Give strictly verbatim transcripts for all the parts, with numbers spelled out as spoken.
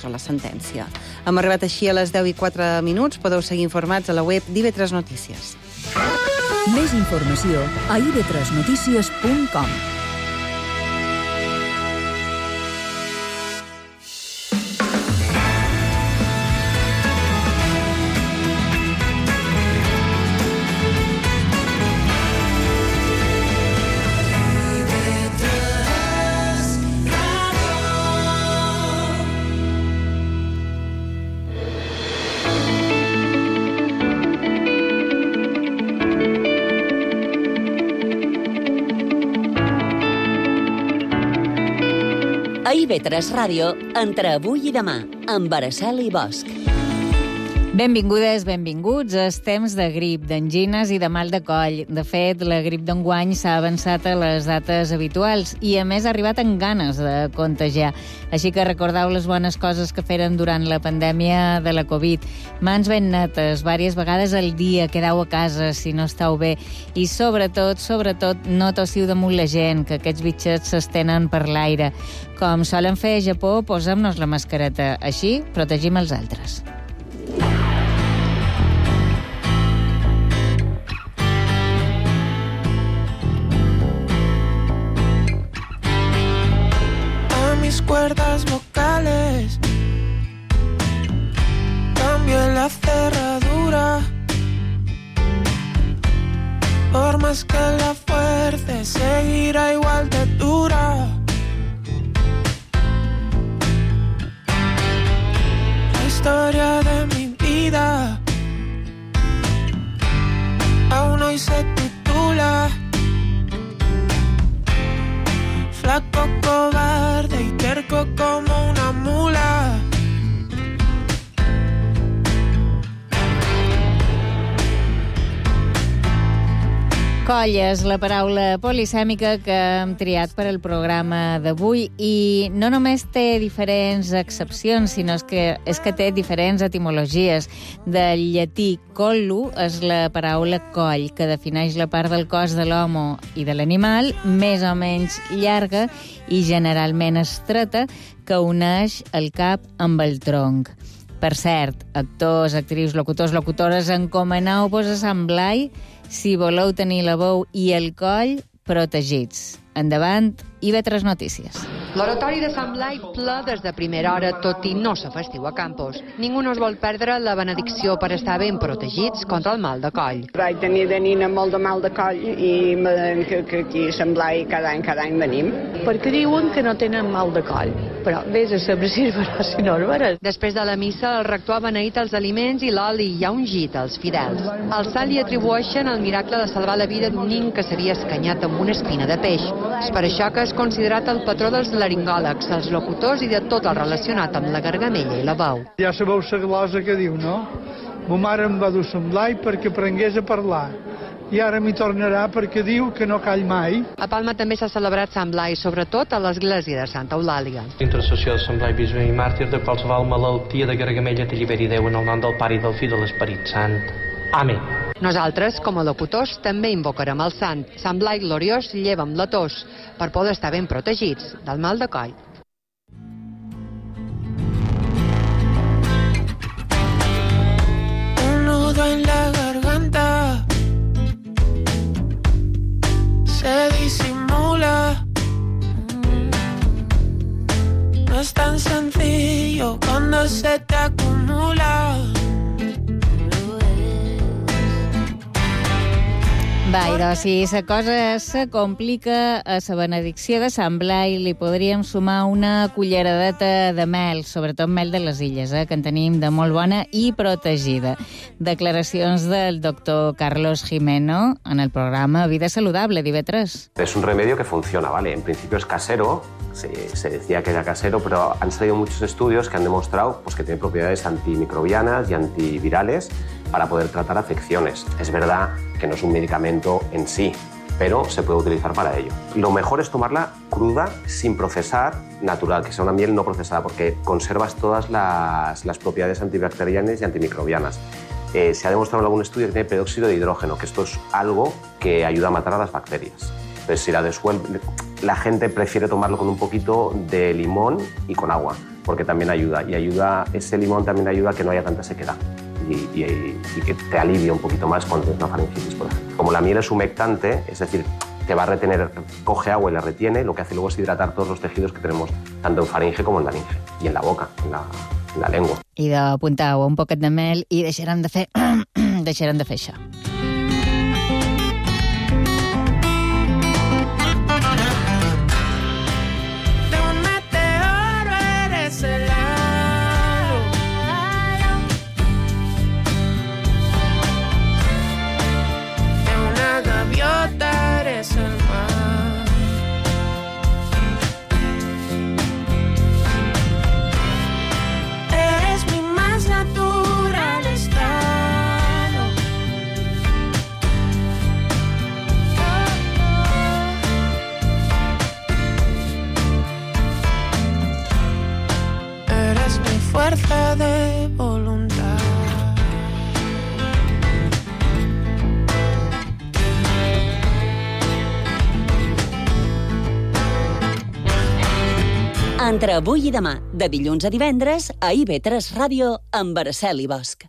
contra la sentència. Hem arribat així a les deu i quatre minuts. Podeu seguir informats a la web d'I V tres Notícies. Més informació a i ve tres notícies punt com. A I ve tres Ràdio, entre avui i demà, amb Araceli Bosch. Benvingudes, benvinguts. És temps de grip, d'angines i de mal de coll. De fet, la grip d'enguany s'ha avançat a les dates habituals i, a més, ha arribat amb ganes de contagiar. Així que recordeu les bones coses que feren durant la pandèmia de la Covid. Mans ben netes, diverses vegades al dia, quedeu a casa si no esteu bé. I, sobretot, sobretot, no tossiu damunt la gent, que aquests bitxets s'estenen per l'aire. Com solen fer a Japó, posem-nos la mascareta. Així, protegim els altres. Cuerdas vocales, cambio la cerradura, por más que la fuerce seguirá igual de dura. La historia de mi vida aún hoy se titula Flaco, cobarde y terco como una mula. Coll és la paraula polisèmica que hem triat per al programa d'avui i no només té diferents accepcions, sinó que és que té diferents etimologies. Del llatí collu és la paraula coll, que defineix la part del cos de l'home i de l'animal més o menys llarga i generalment estreta que uneix el cap amb el tronc. Per cert, actors, actrius, locutors, locutores, encomaneu-vos a Sant Blai si voleu tenir la veu i el coll protegits. Endavant, I ve tres Notícies. L'oratori de Sant Blai ple des de primera hora, tot i no ser festiu a Campos. Ningú no es vol perdre la benedicció per estar ben protegits contra el mal de coll. Vaig tenir de nina molt de mal de coll i que, que aquí a Sant Blai cada any, cada any venim. Perquè diuen que no tenen mal de coll, però vés a saber si és vera si no és vera. Després de la missa, el rector ha beneït els aliments i l'oli i ha ungit els fidels. Al sant li atribueixen el miracle de salvar la vida d'un nin que s'havia escanyat amb una espina de peix. És per això que és considerat el patró dels laringòlegs, els locutors i de tot el relacionat amb la gargamella i la veu. Ja sabeu la glosa que diu, no? Ma mare em va dur a Sant Blai perquè aprengués a parlar. I ara m'hi tornarà perquè diu que no call mai. A Palma també s'ha celebrat Sant Blai, sobretot a l'església de Santa Eulàlia. Intercessió de Sant Blai, bisbe i màrtir de qualsevol malaltia de gargamella t'alliberi Déu en el nom del Pare i del Fill i de l'Esperit Sant. Amén. Nosaltres, com a locutors, també invocarem el sant. Sant Blai gloriós, lleva'm la tos, per poder estar ben protegits del mal de coll. Un nudo en la garganta se disimula. No es tan sencillo cuando se te acumula. Va, idò, si la cosa se complica, a la benedicció de Sant Blai li podríem sumar una culleradeta de mel, sobretot mel de les illes, eh, que en tenim de molt bona i protegida. Declaracions del doctor Carlos Jimeno en el programa Vida Saludable d'I ve tres. Es un remedio que funciona, ¿vale? En principio es casero, se, se decía que era casero, pero han salido muchos estudios que han demostrado pues, que tiene propiedades antimicrobianas y antivirales para poder tratar afecciones. Es verdad que no es un medicamento en sí, pero se puede utilizar para ello. Lo mejor es tomarla cruda, sin procesar, natural, que sea una miel no procesada, porque conservas todas las, las propiedades antibacterianas y antimicrobianas. Eh, se ha demostrado en algún estudio que tiene peróxido de hidrógeno, que esto es algo que ayuda a matar a las bacterias. Entonces, si la disuelves, la gente prefiere tomarlo con un poquito de limón y con agua, porque también ayuda. Y ayuda, ese limón también ayuda a que no haya tanta sequedad y, y, y que te alivie un poquito más cuando tienes una faringitis, por ejemplo. Como la miel es humectante, es decir, te va a retener, coge agua y la retiene, lo que hace luego es hidratar todos los tejidos que tenemos tanto en faringe como en laringe y en la boca, en la, en la lengua. I d'apuntar un poquet de mel i deixarem de fer, deixarem de fer això. Fuerza de voluntad. Entre avui i demà, de dilluns a divendres, a I V tres Ràdio, amb Araceli Bosch.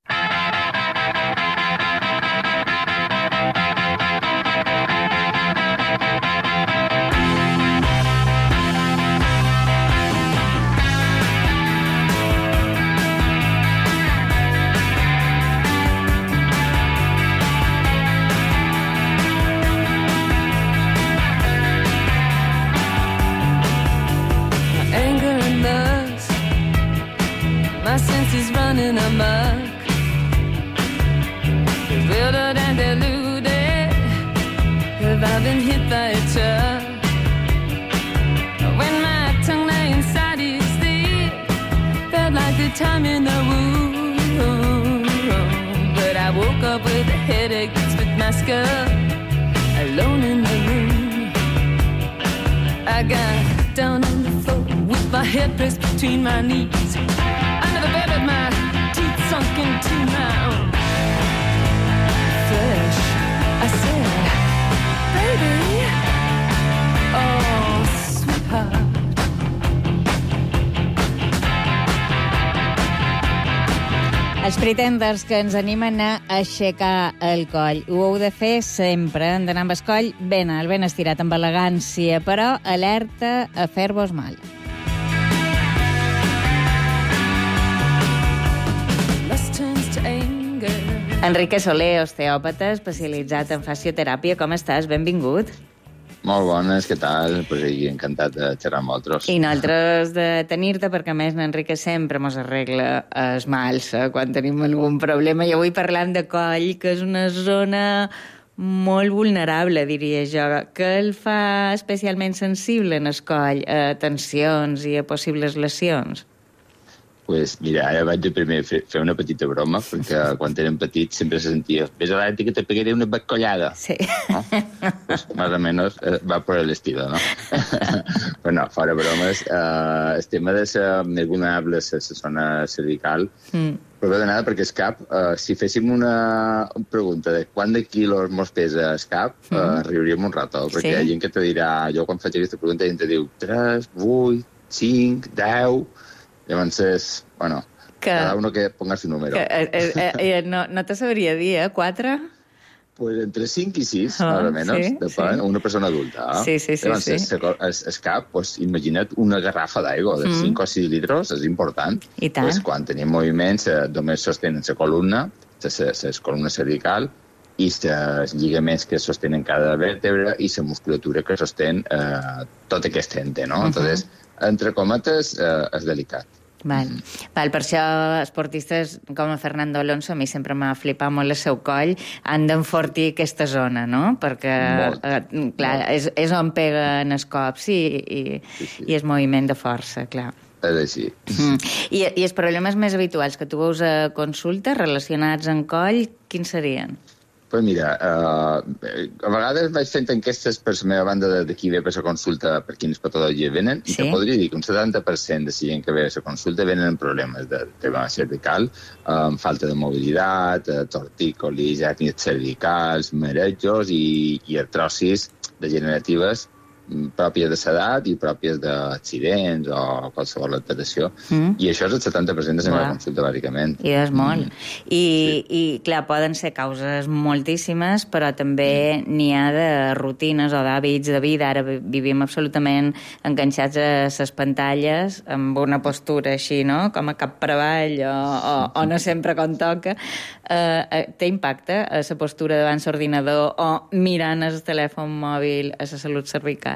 My senses running amok, bewildered and deluded, 'cause I've been hit by a truck. When my tongue lay inside his teeth, felt like the time in the womb. But I woke up with a headache, with my skull, alone in the room. I got down on the floor with my head pressed between my knees. Under the bed with my teeth sunk into my own flesh. I said, baby, oh, sweetheart. Els Pretenders, que ens animen a aixecar el coll. Ho heu de fer sempre, hem d'anar amb el coll ben alt, ben estirat, amb elegància, però alerta a fer-vos mal. Enrique Soler, osteòpata, especialitzat en fascioteràpia. Com estàs? Benvingut. Molt bones, què tal? Pues sí, encantat de xerrar amb vosaltres. I nosaltres de tenir-te, perquè a més l'Enrique sempre mos arregla es mals quan tenim algun problema. I avui parlant de coll, que és una zona molt vulnerable, diria jo, que el fa especialment sensible en el coll a tensions i a possibles lesions. Pues mira, ara vaig de primer fer, fer una petita broma, perquè quan érem petits sempre se sentia «Ves a l'àrea que te pegaré una bacollada». Sí. ¿No? Pues más o menos eh, va por el estilo, ¿no? Però no, fora bromes, eh, el tema de ser més vulnerable a la zona cervical, mm. però de nada, perquè el cap, eh, si féssim una pregunta de quant de quilos mos pesa el cap, mm. eh, riuríem un rato, perquè sí? Hi ha gent que te dirà, jo quan faig aquesta pregunta, gent te diu tres, vuit, cinc, deu... Llavors, és, bueno, que, cada uno que ponga su número. Que, eh, eh, eh, no, no te sabria dir, eh? Quatre? Pues entre cinc i sis, oh, más o menos, sí, depèn, sí. Una persona adulta. Eh? Sí, sí, sí. Llavors, sí. Es, es cap, pues, imagina't una garrafa d'aigua de mm. cinc o sis litres, és important. I tant. Pues, quan tenim moviments, eh, només sostenen la columna, la columna cervical, i els lligaments que sostenen cada vèrtebra i la musculatura que sostén eh, tot aquest ente, no? Uh -huh. Entonces, entre cometes, eh, és delicat. Val. Val, per això esportistes com el Fernando Alonso, a mi sempre m'ha flipat molt el seu coll, han d'enfortir aquesta zona, no? Perquè, eh, clar, és, és on peguen els cops i, i, sí, sí. i és moviment de força, clar. És així. Mm. I, I els problemes més habituals que tu veus a consulta relacionats amb coll, quins serien? Pues mira, uh, a vegades vaig fent enquestes per la meva banda de, de qui ve per la consulta, per quines patologies venen, sí? I te podria dir que un setanta per cent de la gent que ve a la consulta venen amb problemes de tema cervical, amb falta de mobilitat, tortícolis, hèrnies cervicals, marejos i, i artrosis degeneratives pròpies de l'edat i pròpies d'accidents o qualsevol alteració. Mm. I això és el setanta per cent de la meva consulta, bàsicament. I és molt. Mm. I, sí. I, clar, poden ser causes moltíssimes, però també mm. n'hi ha de rutines o d'hàbits de vida. Ara vivim absolutament enganxats a les pantalles amb una postura així, no?, com a cap per avall o, o, o no sempre com toca. Uh, té impacte a la postura davant l'ordinador o mirant el telèfon mòbil a la salut cervical?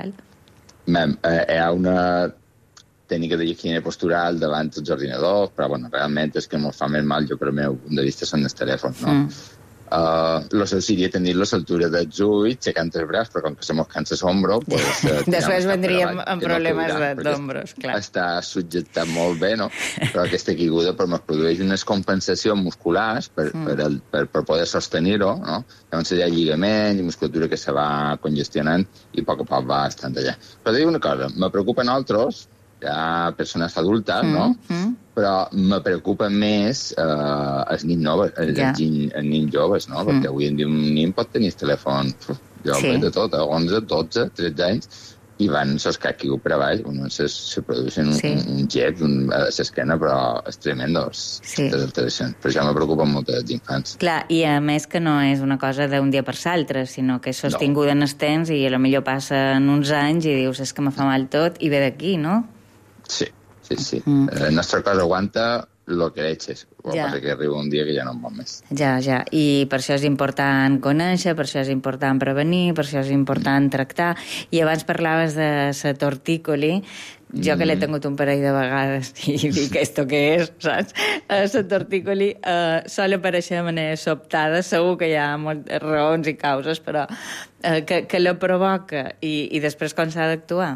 Mem, eh, hi ha una tècnica de higiene postural davant dels ordinadors, però bueno, realment és que m'ho fa més mal, jo per el meu punt de vista són els telèfons, no? Mm. Uh, lo seu seria tenir-lo a l'altura dels ulls, aixecant els braç, però com que se mos cansa l'ombro... Pues, uh, després vendríem amb problemes no d'ombros, clar. Està subjectat molt bé, no? Però aquesta caiguda pues, ens produeix unes compensacions musculars per, mm. per, el, per, per poder sostenir-ho, no? Llavors hi ha lligament i musculatura que se va congestionant i a poc a poc va estant allà. Però te dic una cosa, me preocupen altres, ja persones adultes, mm. no? Mm. Però me preocupa més eh, els nins joves, els, yeah. els, els nins joves, no? Mm. Perquè avui en dia un nin pot tenir el telèfon, jo sí. de tot, a onze, dotze, tretze anys, i van soscar aquí per avall, bueno, se, se produeixen un, sí. un, un gep un, a l'esquena, però és tremendo, sí. les alteracions. Per això me preocupen molt els infants. Clar, i a més que no és una cosa d'un dia per l'altre, sinó que és sostinguda no. en el temps i potser passen uns anys i dius, és que me fa mal tot, i ve d'aquí, no? Sí, sí, sí. Mm. El nostre cos aguanta el que deixes. El ja. que passa que arriba un dia que ja no en vol més. Ja, ja. I per això és important conèixer, per això és important prevenir, per això és important tractar. I abans parlaves de la tortícoli. Jo que l'he tingut un parell de vegades i dic, esto què és, saps? La tortícoli uh, sol aparèixer de manera sobtada, segur que hi ha moltes raons i causes, però uh, que, que la provoca i, i després com s'ha d'actuar?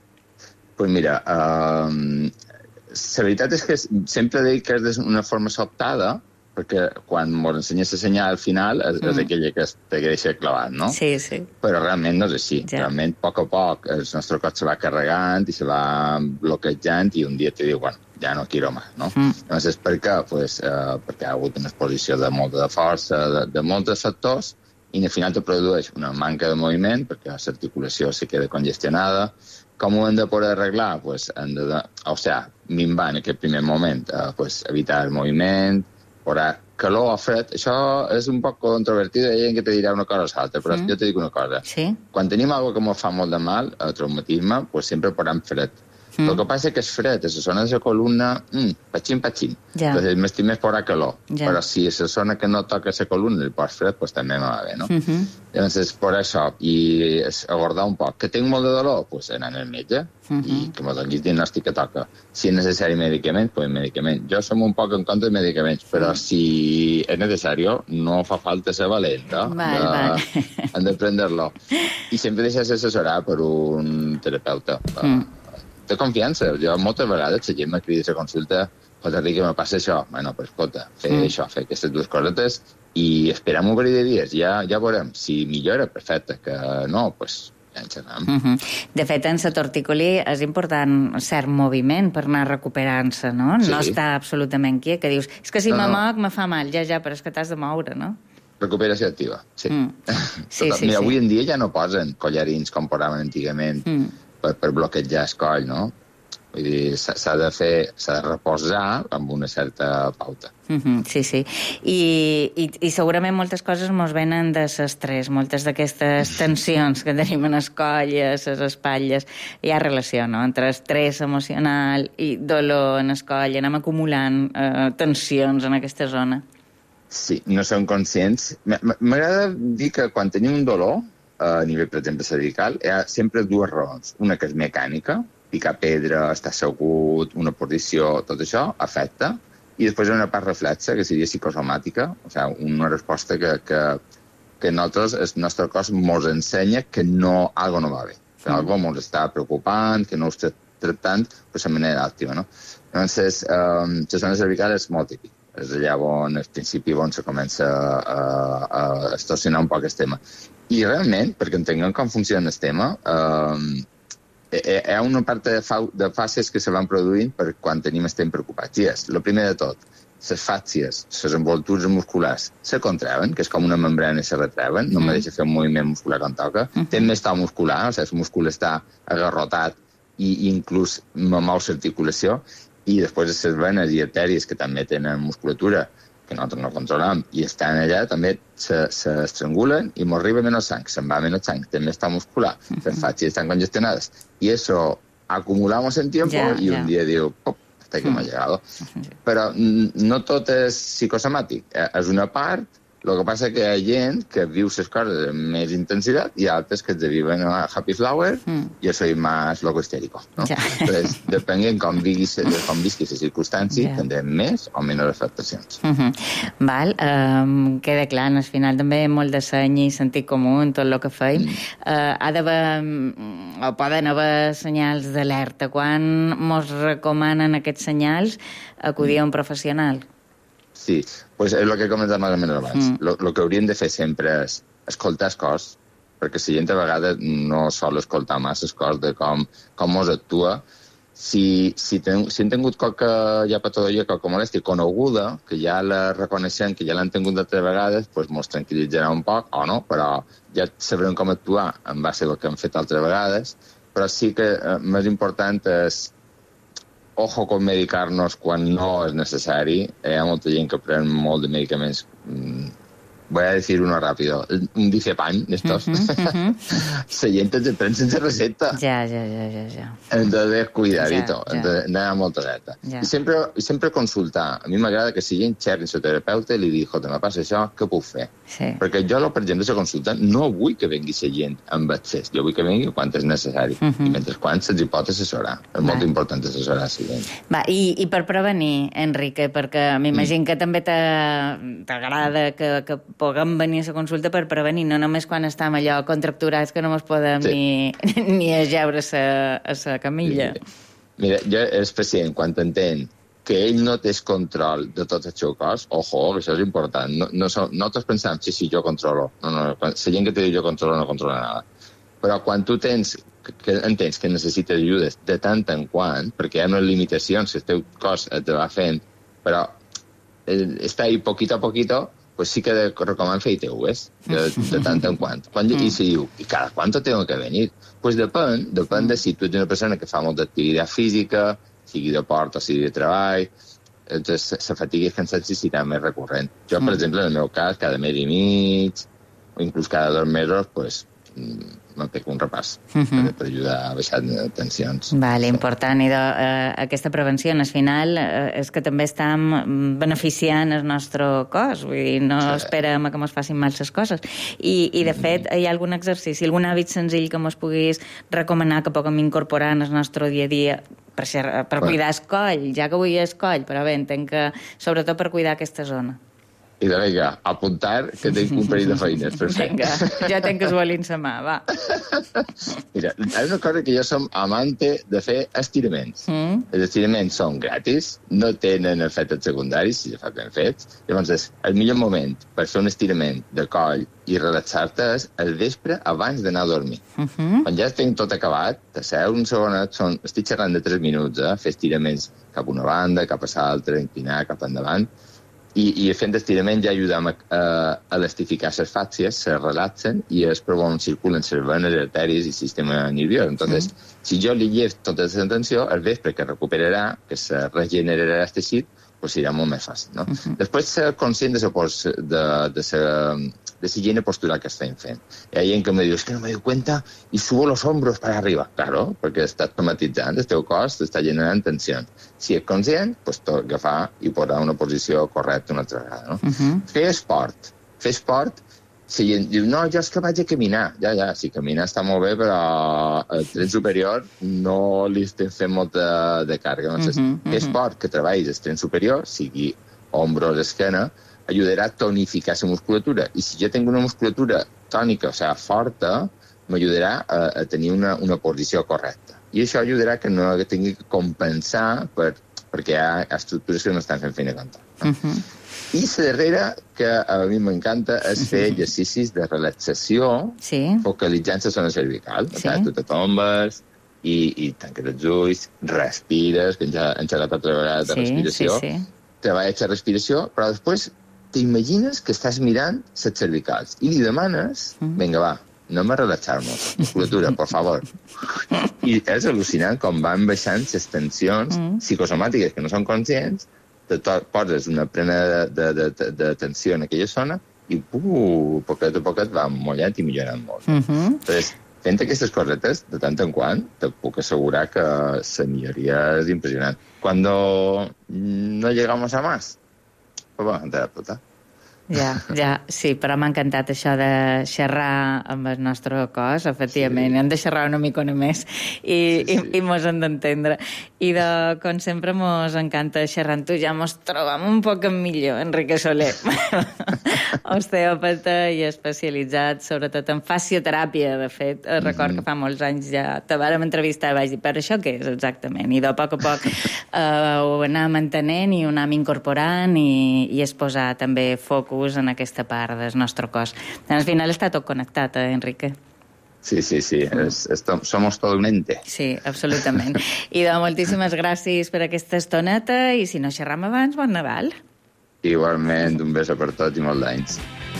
Pues mira, uh, la veritat és que sempre dic que és d'una forma sobtada, perquè quan ens ensenyes a senyar al final és, mm. és aquella que te deixa clavat, no? Sí, sí. Però realment no és així. Ja. Realment, a poc a poc, el nostre cos se va carregant i se va bloquejant i un dia te diu, bueno, ja no quiero más, no? Mm. Llavors, per què? Pues, uh, perquè ha hagut una exposició de molta força, de, de molts factors, i al final te produeix una manca de moviment, perquè l'articulació se queda congestionada. Com ho hem de poder arreglar? Pues, hem de, o sigui, minvar en aquest primer moment, eh, pues, evitar el moviment, posar calor o fred. Això és un poc controvertit, hi ha gent que te dirà una cosa o l'altra, però sí. jo te dic una cosa. Sí? Quan tenim alguna que ens fa molt de mal, el traumatisme, pues, sempre posem fred. Mm. El que passa és que és fred, a la zona de la columna, mm, patxin, patxin. Ja. Entonces, m'estim més posar calor. Ja. Però si a la zona que no toca la columna el pos fred, pues també no va bé, no? Mm -hmm. Llavors, per això, i abordar un poc. Que tinc molt de dolor? Pues anar al metge mm -hmm. i que me doni el diagnòstic que toca. Si és necessari medicament, pues medicament. Jo som un poc en contra de medicaments, però mm. si és necessari, no fa falta ser valenta. Vale, de... vale. Hem de prendre-lo. I sempre deixar-se assessorar per un terapeuta. Mm. De confiança. Jo moltes vegades la gent me crida a la consulta, José Enrique, me passa això. Bueno, pues escolta, fer mm. això, fer aquestes dues cosetes i esperem un parell de dies, ja, ja veurem. Si millora, perfecte, que no, pues ja en xerram. Mm -hmm. De fet, en la tortícoli és important cert moviment per anar recuperant-se, no? Sí. No està absolutament quiet, que dius, és que si no, me moc no. me fa mal, ja, ja, però és que t'has de moure, no? Recuperació activa, sí. Mm. sí, sí Mira, sí. avui en dia ja no posen collarins com posaven antigament, mm. per, per bloquejar el coll, no? Vull dir, s'ha de fer, s'ha de reposar amb una certa pauta. Mm -hmm, sí, sí. I, i, I segurament moltes coses mos venen de l'estrès, moltes d'aquestes tensions que tenim en el coll i a les espatlles. Hi ha relació, no?, entre estrès emocional i dolor en el coll. Anem acumulant eh, tensions en aquesta zona. Sí, no som conscients. M'agrada dir que quan tenim un dolor, a nivell, per exemple, cervical, hi ha sempre dues raons. Una que és mecànica, picar pedra, estar assegut, una posició, tot això afecta. I després hi ha una part reflexa, que seria psicosomàtica, o sigui, una resposta que, que, que nosaltres, el nostre cos ens ensenya que no, algo no va bé, que mm. algo ens està preocupant, que no ho està tractant de la manera òptima, no? Llavors, eh, la zona cervical és molt típica. És allà on, al principi, on se comença a, a extorsionar un poc el tema. I realment, perquè entenguem com funciona el tema, eh, hi ha una part de, fa de fases que se van produint per quan tenim estem preocupats. I és, el primer de tot, les fàscies, les envoltures musculars, se contrauen, que és com una membrana i se retreuen, no mm. me deixa fer un moviment muscular quan toca. Mm. Té més to muscular, o sigui, el múscul està agarrotat i inclús me mou l'articulació, i després les venes i artèries, que també tenen musculatura, que nosaltres no controlem, i estan allà, també s'estrangulen i m'arriba menys sang, se'n va menys sang, té més to muscular, mm -hmm. les fàscies estan congestionades. I això acumulamos en tiempo yeah, y yeah. un día digo, pop, hasta aquí mm. hemos llegado. Mm -hmm. Però no tot és psicosomàtic, és una part. El que passa que hi ha gent que viu les coses amb més intensitat i altres que es viven a Happy Flower mm. i soy más loco histérico. ¿no? Ja. Entonces, depenent com visquis com visquis la circumstància, ja. tindrem més o menys afectacions. Uh -huh. Val, um, queda clar, al final també molt de seny i sentit comú en tot el que feim. Mm. Uh, ha d'haver, o poden haver senyals d'alerta. Quan mos recomanen aquests senyals acudir mm. a un professional? Sí, pues és el que he comentat més o menys abans. El mm. que hauríem de fer sempre és escoltar el cos, perquè la gent a vegades no sol escoltar massa el cos de com, com mos actua. Si, si, ten, si hem tingut qualque ja patologia, qualque molèstia coneguda, que ja la reconeixem, que ja l'han tingut altres vegades, pues mos tranquil·litzarà un poc, o no, però ja sabrem com actuar en base al que hem fet altres vegades. Però sí que eh, més important és ojo con medicar-nos quan no és necessari. Hi ha molta gent que pren molt de medicaments. Voy a decir uno rápido. Un diazepam, estos. Uh -huh, uh -huh. La gent els pren sense receta. Ja, ja, ja, ja. ja. Entonces, cuidadito. Ja, ja. Entonces, anem amb molta alerta. Ja. I sempre, sempre consultar. A mi m'agrada que si gent xerri amb el terapeuta i li dic, jota, me passa això, què puc fer? Sí. Perquè jo, per exemple, la consulta no vull que vengui la gent amb accés. Jo vull que vengui quan és necessari. Uh -huh. I mentre quan se'ls hi pot assessorar. És Va. molt important assessorar la gent. Va, i, i per prevenir, Enrique, perquè m'imagino mm. que també t'agrada que, que puguem venir a la consulta per prevenir, no només quan estem allò contracturats que no ens podem sí. ni, ni ajeure a la camilla. Sí. Mira, jo, el pacient, quan entén que ell no té control de tot el seu cos, ojo, això és important. No, no, no nosaltres pensem, sí, sí, jo controlo. No, no, la gent que te diu jo controlo no controla nada. Però quan tu tens, que entens que necessites ajudes de tant en quant, perquè hi ha unes limitacions que el teu cos et va fent, però eh, està ahí poquito a poquito, pues sí que recoman fer I T Vs de, de tant en quant. Quan, I se diu, ¿y cada cuánto tengo que venir? Pues depèn, depèn de si tu ets una persona que fa molta activitat física, sigui de port o sigui de treball, entonces la fatiga i el cansanci serà més recurrent. Jo, per exemple, en el meu cas, cada mes i mig, o inclús cada dos mesos, pues, me'n pego un repàs uh -huh. per, per ajudar a baixar tensions. Vale, important. I de, eh, aquesta prevenció, al final, eh, és que també estem beneficiant el nostre cos. Vull dir, no sí. esperem a que ens facin mal les coses. I, i de fet, hi ha algun exercici, algun hàbit senzill que ens puguis recomanar que puguem incorporar en el nostre dia a dia per, ser, per cuidar el coll, ja que avui és coll, però bé, entenc que sobretot per cuidar aquesta zona. I de vinga, apuntar que tinc un parell de feines per fer. Vinga, ja tenc que esbolint sa mà, va. Mira, hi ha una cosa que jo som amante de fer estiraments. Mm. Els estiraments són gratis, no tenen efectes secundaris, si fa ben fets. Llavors, el millor moment per fer un estirament de coll i relaxar-te és el vespre abans d'anar a dormir. Uh -huh. Quan ja tinc tot acabat, t'asseu un segonet, són, estic xerrant de tres minuts, eh? Fer estiraments cap a una banda, cap a l'altra, inclinar cap endavant. I, i fent estirament ja ajudem a, a elastificar les fàscies, se relaxen i es provoquen, circulen les venes, artèries i sistema nerviós. Entonces, mm. si jo li llevo tota aquesta tensió, el vespre que recuperarà, que se regenerarà el teixit, pues serà molt més fàcil, no? Mm-hmm. Després, ser conscient de la de, de, de higiene postural que estem fent. Hi ha gent que me diu, es que no me doy cuenta y subo los hombros para arriba. Claro, perquè estàs automatitzant, el teu cos t'està generant tensió. Si ets conscient, pues t'ho agafar i posar una posició correcta una altra vegada, no? Uh-huh. Fer esport. Fer esport, si gent diu, no, jo és que vaig a caminar. Ja, ja, si caminar està molt bé, però el tren superior no li estem fent molta de càrrega. No? Uh-huh, uh-huh. Fer esport que treballis el tren superior, sigui ombros, esquena, ajudarà a tonificar la musculatura. I si jo tinc una musculatura tònica, o sigui, forta, m'ajudarà a, a tenir una, una posició correcta. I això ajudarà que no tingui que compensar per, perquè hi ha estructures que no estan fent feina contra. No? Uh-huh. I la darrera, que a mi m'encanta, és fer exercicis de relaxació sí. focalitzant la zona cervical. Sí. Tu te tombes i, i tanques els ulls, respires, que ens ha, ens ha agafat altra vegada de sí, respiració, sí, sí. treballa la respiració, però després t'imagines que estàs mirant les cervicals i li demanes, vinga, va, anem a relaxar-nos, musculatura, per favor. I és al·lucinant com van baixant les tensions mm. psicosomàtiques que no són conscients, te poses una plena de, de, de, de, de tensió en aquella zona i, uh, poquet a poquet va mollant i millorant molt. Mm -hmm. Entonces, fent aquestes cosetes, de tant en quant, te puc assegurar que la milloria és impressionant. Cuando no llegamos a más, pues vamos a entrar a puta. Ja, ja, sí, però m'ha encantat això de xerrar amb el nostre cos, efectivament. Sí. Hem de xerrar una mica més i, sí, sí. i, i mos hem d'entendre. I de, com sempre, mos encanta xerrar amb tu. Ja mos trobam un poc millor, Enrique Soler. Osteòpata i especialitzat, sobretot en fascioteràpia, de fet. Record mm-hmm. que fa molts anys ja te vàrem entrevistar i vaig dir, però això què és exactament? I de poc a poc eh, ho anàvem entenent i ho anàvem incorporant i, i es posar també focus en aquesta part del nostre cos. Al final està tot connectat, eh, Enrique? Sí, sí, sí. Es, es, somos todo un ente. Sí, absolutament. I de moltíssimes gràcies per aquesta estoneta i si no xerram abans, bon Nadal. Igualment, un beso per tots i molts d'anys.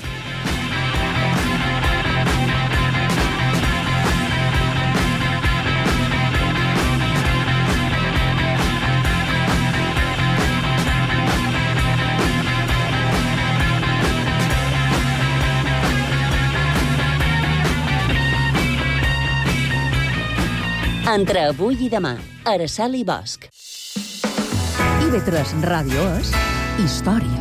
Entre avui i demà, Araceli Bosch. I ve tres Ràdio és història.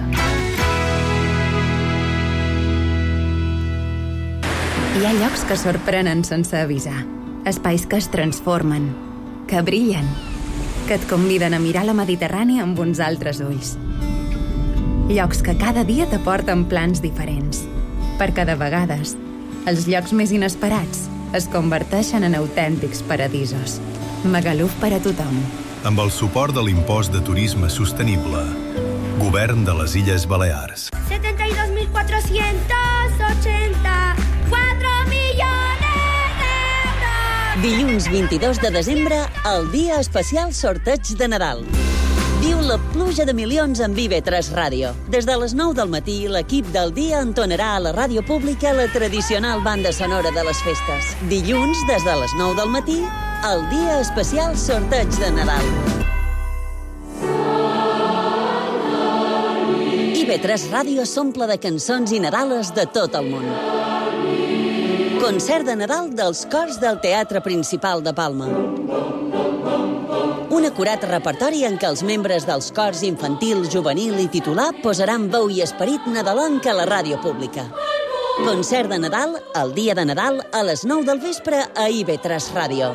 Hi ha llocs que sorprenen sense avisar. Espais que es transformen, que brillen, que et conviden a mirar la Mediterrània amb uns altres ulls. Llocs que cada dia t'aporten plans diferents, perquè de vegades els llocs més inesperats es converteixen en autèntics paradisos. Magaluf per a tothom. Amb el suport de l'impost de turisme sostenible. Govern de les Illes Balears. setenta y dos mil cuatrocientos ochenta y cuatro millones d'euros. Dilluns vint-i-dos de desembre, el dia especial sorteig de Nadal. Viu la pluja de milions en I V tres Ràdio. Des de les nou del matí, l'equip del dia entonarà a la ràdio pública la tradicional banda sonora de les festes. Dilluns, des de les nou del matí, el dia especial sorteig de Nadal. I V tres Ràdio s'omple de cançons i Nadales de tot el món. Concert de Nadal dels cors del Teatre Principal de Palma. Un acurat repertori en què els membres dels cors infantil, juvenil i titular posaran veu i esperit nadalenc a la ràdio pública. Concert de Nadal, el dia de Nadal, a les nou del vespre a I V tres Ràdio.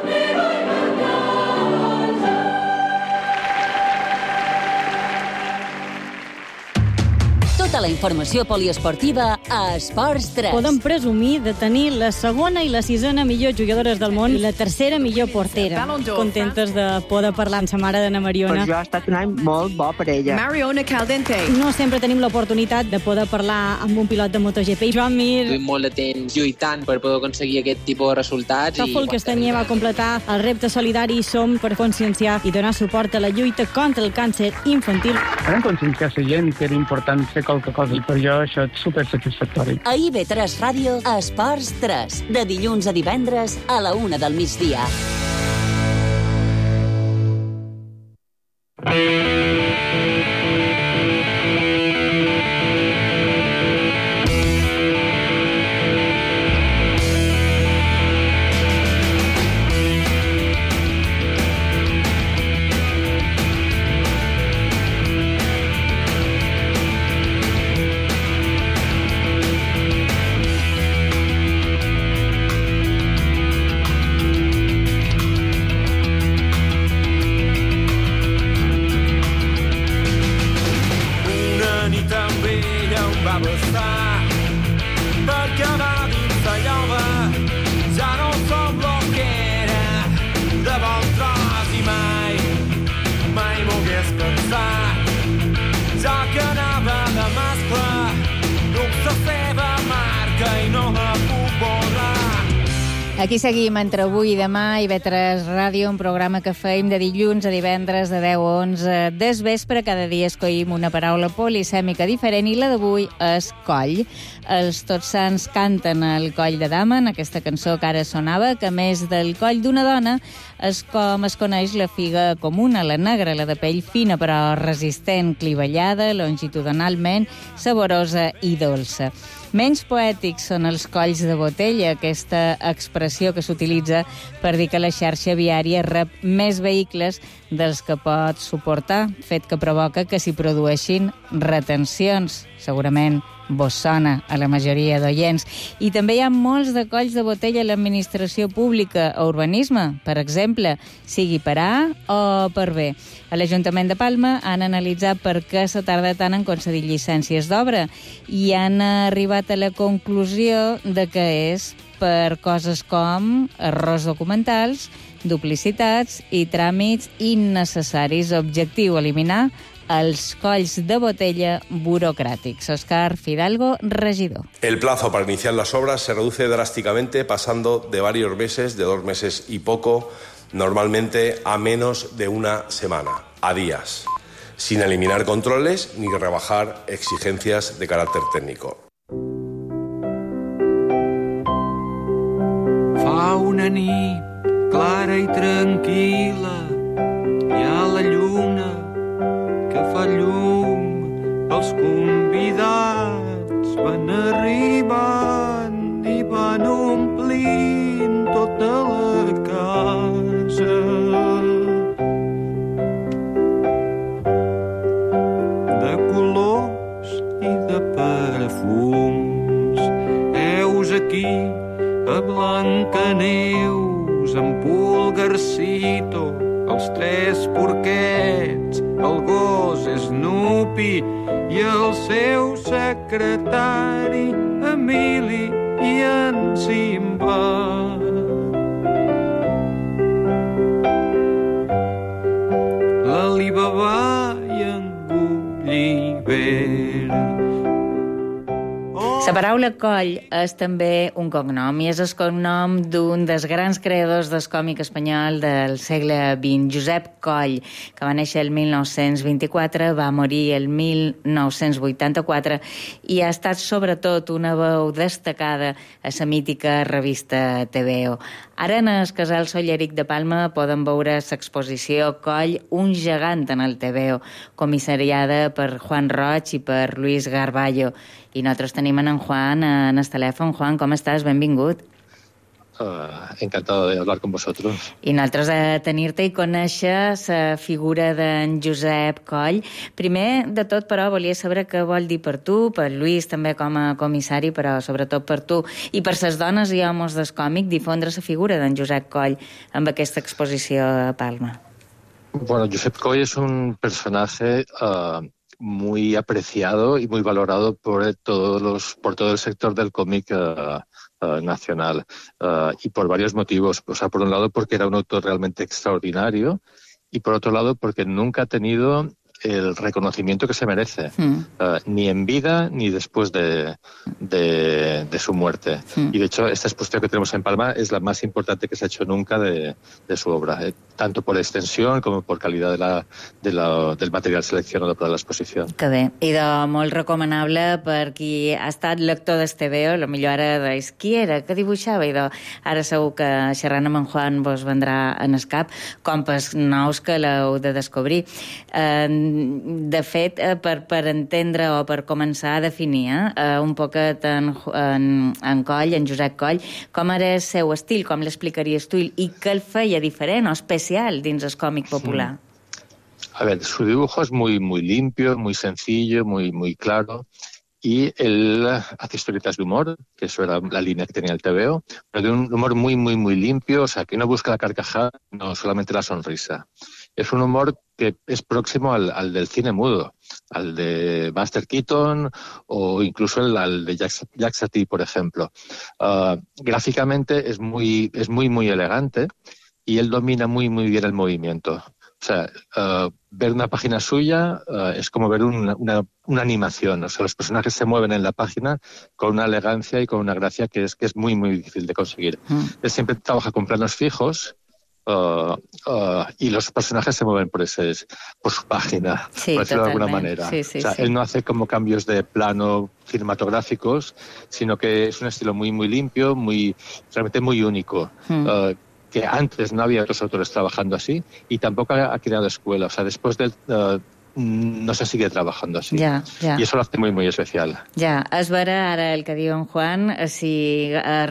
Tota la informació poliesportiva a Esports tres. Podem presumir de tenir la segona i la sisena millor jugadores del món i la tercera millor portera. Contentes de poder parlar amb sa mare d'Anna Mariona. Per jo ha estat un any molt bo per ella. Mariona Caldente. No sempre tenim l'oportunitat de poder parlar amb un pilot de MotoGP. Joan Mir. Estic molt de temps lluitant per poder aconseguir aquest tipus de resultats. Tòfol Castanyer va completar el repte solidari Som per conscienciar i donar suport a la lluita contra el càncer infantil. Vam conscienciar la gent que era important fer qualque cosa i per jo això és supersatisfactori. A I V tres Ràdio, Esports tres, de dilluns a divendres a la una del migdia. Aquí seguim entre avui i demà, i I V tres Ràdio, un programa que feim de dilluns a divendres de deu a onze des vespre. Cada dia escollim una paraula polisèmica diferent i la d'avui és coll. Els Tots Sants canten el coll de dama en aquesta cançó que ara sonava, que a més del coll d'una dona és com es coneix la figa comuna, la negra, la de pell fina però resistent, clivellada, longitudinalment, saborosa i dolça. Menys poètics són els colls de botella, aquesta expressió que s'utilitza per dir que la xarxa viària rep més vehicles dels que pot suportar, fet que provoca que s'hi produeixin retencions. Segurament vos sona a la majoria d'oients. I també hi ha molts de colls de botella a l'administració pública o urbanisme, per exemple, sigui per A o per B. A l'Ajuntament de Palma han analitzat per què se tarda tant en concedir llicències d'obra i han arribat a la conclusió de que és per coses com errors documentals, duplicitats i tràmits innecessaris. Objectiu: eliminar els colls de botella burocràtics. Òscar Fidalgo, regidor. El plazo para iniciar las obras se reduce drásticamente, pasando de varios meses, de dos meses y poco, normalmente a menos de una semana, a días, sin eliminar controles ni rebajar exigencias de carácter técnico. Fa una nit clara i tranquil·la, hi ha la lluna que fa llum, els convidats van arribant i van omplint tota la casa. De colors i de perfums, heus aquí a Blancaneus, en Pulgarcito, els tres porquets, el gos Snoopy i el seu secretari Emili i en Simba. L'Alibaba i en Gulliver. La paraula coll és també un cognom i és el cognom d'un dels grans creadors del còmic espanyol del segle vint, Josep Coll, que va néixer el mil nou-cents vint-i-quatre, va morir el mil nou-cents vuitanta-quatre i ha estat sobretot una veu destacada a la mítica revista T V O. Ara en el Casal Solleric de Palma poden veure l'exposició Coll, un gegant en el T V O, comissariada per Juan Roig i per Luis Garballo. I nosaltres tenim en Juan en el telèfon. Juan, com estàs? Benvingut. Uh, encantado de hablar con vosotros. I nosaltres de tenir-te i conèixer la figura d'en Josep Coll. Primer de tot, però, volia saber què vol dir per tu, per Lluís també com a comissari, però sobretot per tu i per les dones i homes del còmic, difondre la figura d'en Josep Coll amb aquesta exposició a Palma. Bueno, Josep Coll es un personaje Uh... muy apreciado y muy valorado por todos los por todo el sector del cómic uh, uh, nacional uh, y por varios motivos. O sea, por un lado porque era un autor realmente extraordinario y por otro lado porque nunca ha tenido el reconocimiento que se merece, mm. uh, ni en vida ni después de, de, de su muerte. Mm. Y de hecho, esta exposición que tenemos en Palma es la más importante que se ha hecho nunca de, de su obra, eh, tanto por extensión como por calidad de la, de la, del material seleccionado para la exposición. Que bé, i de molt recomanable per qui ha estat lector del T V O, potser ara deis, qui era, que dibuixava? I de, ara segur que xerrant amb en Juan vos vendrà en el cap, com pels nous que l'heu de descobrir. Eh, de fet, per, per entendre o per començar a definir eh, un poquet en, en, en Coll, en Josep Coll, com era el seu estil, com l'explicaries tu i què el feia diferent o especial dins el còmic popular? Sí. A ver, su dibujo es muy, muy limpio, muy sencillo, muy, muy claro. Y él hace historietas de humor, que eso era la línea que tenía el T V O, pero de un humor muy, muy, muy limpio, o sea, que no busca la carcajada, no solamente la sonrisa. Es un humor que es próximo al, al del cine mudo, al de Buster Keaton o incluso el, al de Jack, Jack Satie, por ejemplo. Uh, gráficamente es muy, es muy, muy elegante y él domina muy, muy bien el movimiento. O sea, uh, ver una página suya uh, es como ver una, una, una animación. O sea, los personajes se mueven en la página con una elegancia y con una gracia que es, que es muy, muy difícil de conseguir. Mm. Él siempre trabaja con planos fijos uh, uh, y los personajes se mueven por, ese, por su página, sí, por decirlo totalmente. de alguna manera. Sí, sí, o sea, sí. él no hace como cambios de plano cinematográficos, sino que es un estilo muy, muy limpio, muy, realmente muy único. Mm. Uh, que antes no había otros autores trabajando así y tampoco ha, ha creado escuela. O sea, después del... Uh, no se sigue trabajando así. Ja, ja. I això lo hace muy, muy especial. Ja, es veurà ara el que diu en Juan, si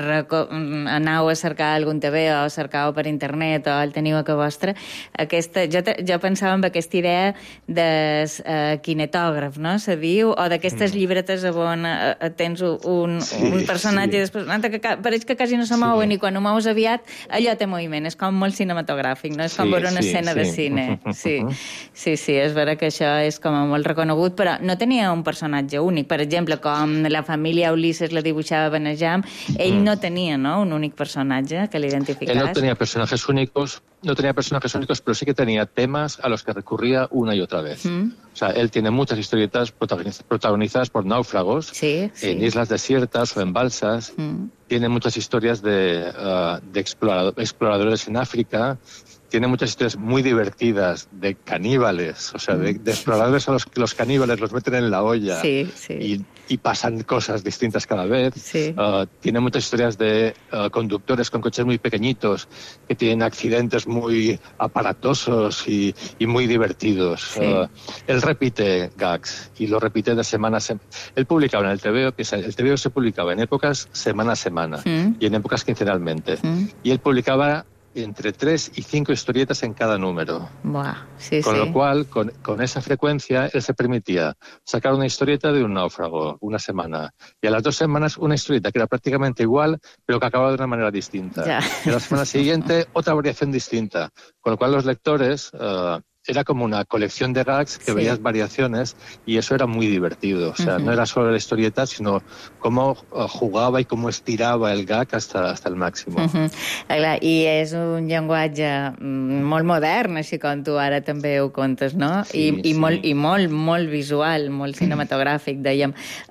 aneu a cercar algun T V o cercau per internet o el teniu a casa vostra. Aquesta, jo, jo pensava en aquesta idea de uh, kinetògraf, no? Se diu, o d'aquestes mm. llibretes on uh, tens un, sí, un personatge sí. i després un altre que pareix que quasi no se mouen sí. i quan ho mous aviat allò té moviment, és com molt cinematogràfic, no? És com sí, veure una sí, escena sí. de cine. Sí, sí, sí, és vera que això és com molt reconegut, però no tenia un personatge únic. Per exemple, com la família Ulises la dibuixava Benejam, ell mm. no tenia, ¿no?, un únic personatge que l'identificás. Él no tenía personajes únicos, no tenía personajes únicos, pero sí que tenía temas a los que recurría una y otra vez. Mm. O sea, él tiene muchas historietas protagonizadas por náufragos sí, sí. en islas desiertas o en balsas. Mm. Tiene muchas historias de, uh, de explorador, exploradores en África. Tiene muchas historias muy divertidas de caníbales, o sea, de, de exploradores a los que los caníbales los meten en la olla sí, sí. Y, y pasan cosas distintas cada vez. Sí. Uh, tiene muchas historias de uh, conductores con coches muy pequeñitos que tienen accidentes muy aparatosos y, y muy divertidos. Sí. Uh, él repite gags y lo repite de semana a semana. Él publicaba en el T V O, que el T V O se publicaba en épocas semana a semana mm. y en épocas quincenalmente. Mm. Y él publicaba entre tres y cinco historietas en cada número. Buah, sí, con sí. lo cual, con, con esa frecuencia, él se permitía sacar una historieta de un náufrago una semana y a las dos semanas una historieta que era prácticamente igual, pero que acababa de una manera distinta. Ya. Y a la semana siguiente otra variación distinta. Con lo cual los lectores... Uh, era como una colección de gags que sí. veías variaciones y eso era muy divertido. O sea, uh-huh. no era solo la historieta, sino cómo uh, jugava i com estirava el gag hasta, hasta el màxim. Uh-huh. Clar, i és un llenguatge molt modern, així com tu ara també ho contes, no? Sí, I, i, sí. molt, i molt, molt visual, molt cinematogràfic, dèiem.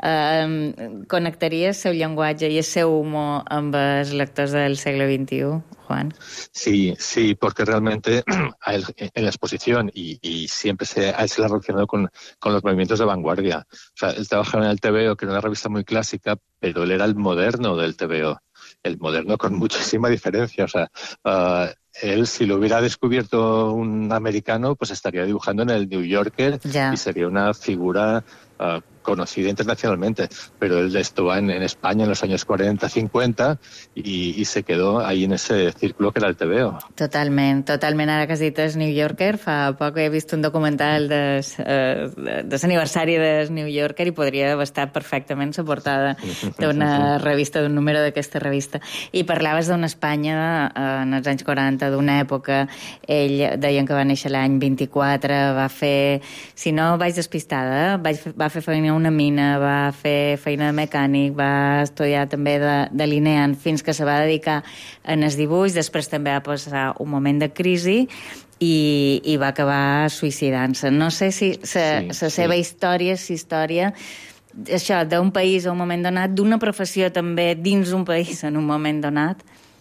Uh, connectaries el seu llenguatge i el seu humor amb els lectors del segle veintiuno, Juan? Sí, sí, porque realmente él, en la exposición y, y siempre se, a él se le ha relacionado con, con los movimientos de vanguardia. O sea, él trabajaba en el T V O, que era una revista muy clásica, pero él era el moderno del T V O. El moderno con muchísima diferencia. O sea, uh, él, si lo hubiera descubierto un americano, pues estaría dibujando en el New Yorker ya. Y sería una figura uh, conocida internacionalmente, pero él estuvo en, en España en los años cuarenta, cincuenta y, y se quedó ahí en ese círculo que era el T V O. Totalment, totalment. Ara que has dit el New Yorker, fa poc he vist un documental de, uh, de l'aniversari del New Yorker i podria estar perfectament la portada d'una revista, d'un número d'aquesta revista. I parlaves d'una Espanya uh, en els anys quaranta, d'una època, ell deien que va néixer l'any vint-i-quatre, va fer, si no vaig despistada, vaig, va fer feina a una mina, va fer feina de mecànic, va estudiar també de, de lineant, fins que se va dedicar en el dibuix, després també va passar un moment de crisi i, i va acabar suïcidant-se. No sé si la sí, sí. seva història, si història, això, d'un país a un moment donat, d'una professió també dins d'un país en un moment donat.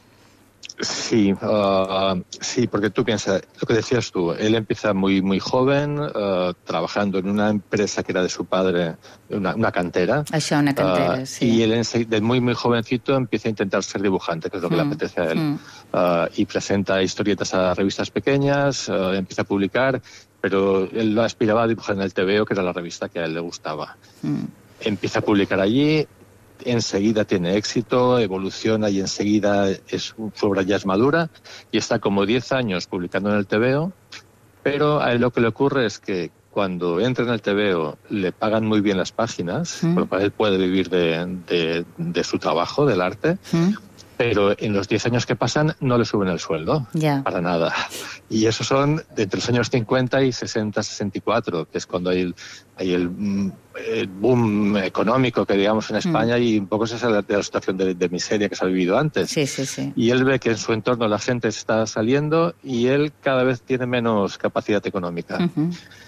Sí, uh, sí, porque tú piensas, lo que decías tú, él empieza muy muy joven, uh, trabajando en una empresa que era de su padre, una, una cantera. Això, una cantera, uh, sí. Y él de muy muy jovencito empieza a intentar ser dibujante, que es lo que mm, le apetece a él. Mm. Uh, y presenta historietas a revistas pequeñas, uh, empieza a publicar, pero él lo aspiraba a dibujar en el T V O, que era la revista que a él le gustaba. Mm. Empieza a publicar allí, enseguida tiene éxito, evoluciona y enseguida es, su obra ya es madura y está como diez años publicando en el T V O, pero a él lo que le ocurre es que cuando entra en el T V O le pagan muy bien las páginas, mm. por lo cual él puede vivir de, de, de su trabajo, del arte, mm. pero en los diez años que pasan no le suben el sueldo, yeah. para nada. Y esos son de entre los años cincuenta y sesenta, sesenta y cuatro, que es cuando hay el, hay el, el boom económico que digamos en España, mm. y un poco esa es la, la situación de, de miseria que se ha vivido antes. Sí, sí, sí. Y él ve que en su entorno la gente está saliendo y él cada vez tiene menos capacidad económica. Uh-huh.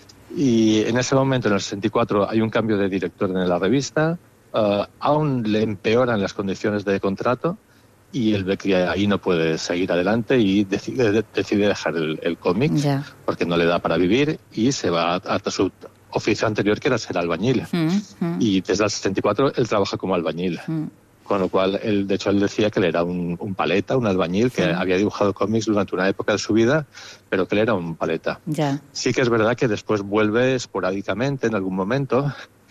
Y en ese momento, en el sesenta y cuatro, hay un cambio de director en la revista, uh, aún le empeoran las condiciones de contrato, y él ve que ahí no puede seguir adelante y decide, decide dejar el, el cómic, yeah. porque no le da para vivir, y se va a, a su oficio anterior, que era ser albañil. Mm, mm. Y desde el sesenta y cuatro él trabaja como albañil. Mm. Con lo cual, él, de hecho, él decía que él era un, un paleta, un albañil, que mm. había dibujado cómics durante una época de su vida, pero que él era un paleta. Yeah. Sí que es verdad que después vuelve esporádicamente en algún momento,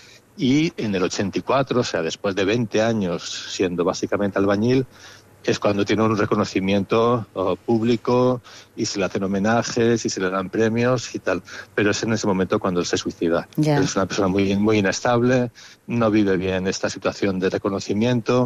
y en el ochenta y cuatro, o sea, después de veinte años siendo básicamente albañil, es cuando tiene un reconocimiento uh, público y se le hacen homenajes y se le dan premios y tal. Pero es en ese momento cuando él se suicida. Yeah. Él es una persona muy, muy inestable, no vive bien esta situación de reconocimiento.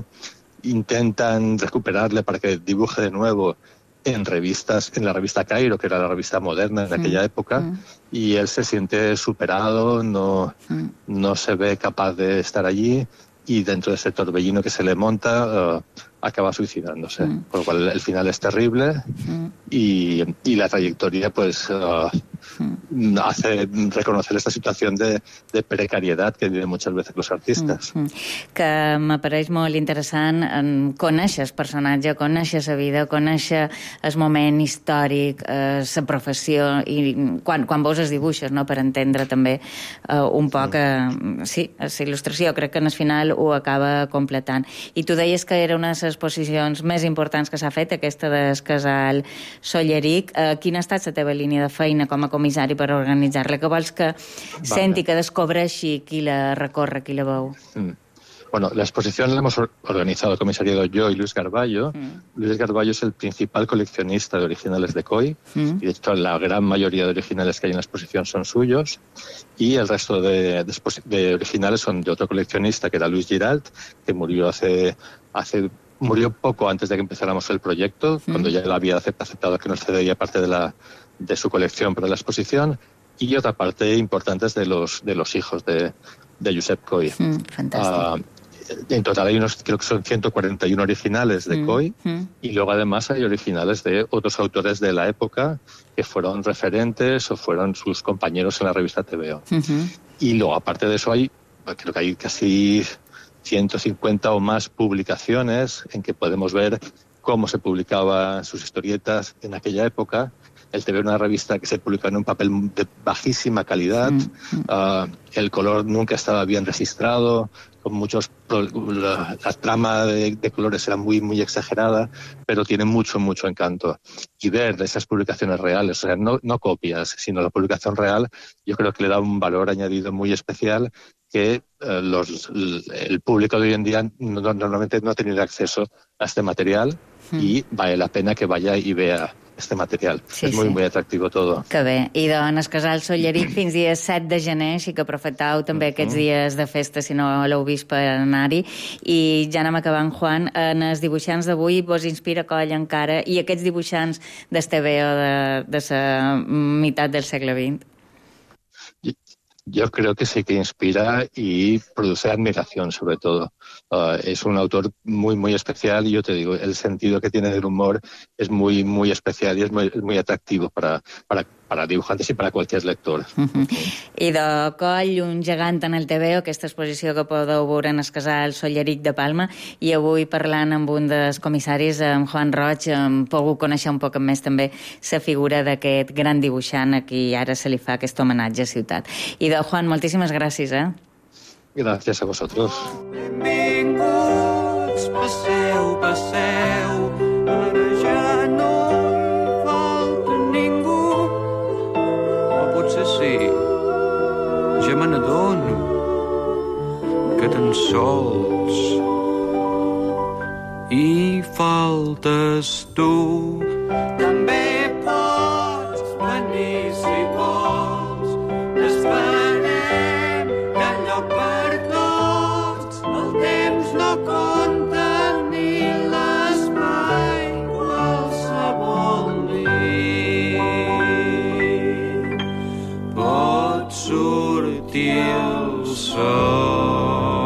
Intentan recuperarle para que dibuje de nuevo en revistas, en la revista Cairo, que era la revista moderna en aquella mm. época, mm. y él se siente superado, no, mm. no se ve capaz de estar allí, y dentro de ese torbellino que se le monta, uh, acaba suicidándose. Mm. Con lo cual el final es terrible, mm. y, y la trayectoria pues uh, mm. hace reconocer esta situación de, de precariedad que viven muchas veces los artistas. Mm. Que m'apareix molt interessant en conèixer el personatge, conèixer la vida, conèixer el moment històric, eh, la professió, i quan, quan veus els dibuixos, no?, per entendre també eh, un poc eh, sí, la il·lustració. Crec que en el final ho acaba completant. I tu deies que era una de les exposicions més importants que s'ha fet, aquesta del casal Solleric. Eh, quina ha estat la teva línia de feina com a comissari per organitzar-la? Que vols que vale. senti, que descobreixi qui la recorre, qui la veu? Mm. Bueno, la exposición la hemos organizado el comisariado yo y Luis Garballo. Mm. Luis Garballo es el principal coleccionista de originales de Coy, mm. y de hecho la gran mayoría de originales que hay en la exposición son suyos, y el resto de, de, de originales son de otro coleccionista, que era Luis Giralt, que murió hace, hace murió poco antes de que empezáramos el proyecto, mm. cuando ya él había aceptado que nos cedía parte de, la, de su colección para la exposición, y otra parte importante es de los, de los hijos de, de Josep Coy. Mm, fantástico. Uh, En total hay unos, creo que son ciento cuarenta y uno originales de mm, Coy, mm. y luego además hay originales de otros autores de la época que fueron referentes o fueron sus compañeros en la revista T V O. Mm-hmm. Y luego, aparte de eso, hay, creo que hay casi ciento cincuenta o más publicaciones en que podemos ver cómo se publicaban sus historietas en aquella época. El T V O era una revista que se publicaba en un papel de bajísima calidad, mm, mm. Uh, el color nunca estaba bien registrado, con muchos la, la trama de, de colores era muy muy exagerada, pero tiene mucho mucho encanto. Y ver esas publicaciones reales, o sea, no, no copias, sino la publicación real, yo creo que le da un valor añadido muy especial que uh, los, el público de hoy en día no, normalmente no ha tenido acceso a este material, mm. y vale la pena que vaya y vea este material. Sí, és molt, sí. molt atractiu tot. Que bé. I doncs el casal Solleric fins dia set de gener, així que aprofitau també aquests dies de festa si no l'heu vist per anar-hi. I ja anem acabant, Juan. En els dibuixants d'avui vos inspira coll encara, i aquests dibuixants del T V O de, de la meitat del segle vint? Yo creo que sí que inspira y produce admiración, sobre todo. Uh, es un autor muy, muy especial, y yo te digo, el sentido que tiene del humor es muy, muy especial y es muy, muy atractivo para, para, para dibujantes y para cualquier lector. Uh-huh. I de coll, un gegant en el T V O, aquesta exposició que podeu veure en el casal Solleric de Palma, i avui parlant amb un dels comissaris, amb Juan Roig, hem pogut conèixer un poc més també la figura d'aquest gran dibuixant a qui ara se li fa aquest homenatge a Ciutat. I de Juan, moltíssimes gràcies, eh? Gracias a vosotros. Benvinguts, passeu, passeu, ara ja no hi falta ningú. O potser sí, ja me n'adono que tan sols hi faltes tu. També pots venir si vols, n'esperem que hi ha lloc per tots, el temps no compta ni les mans. feel so.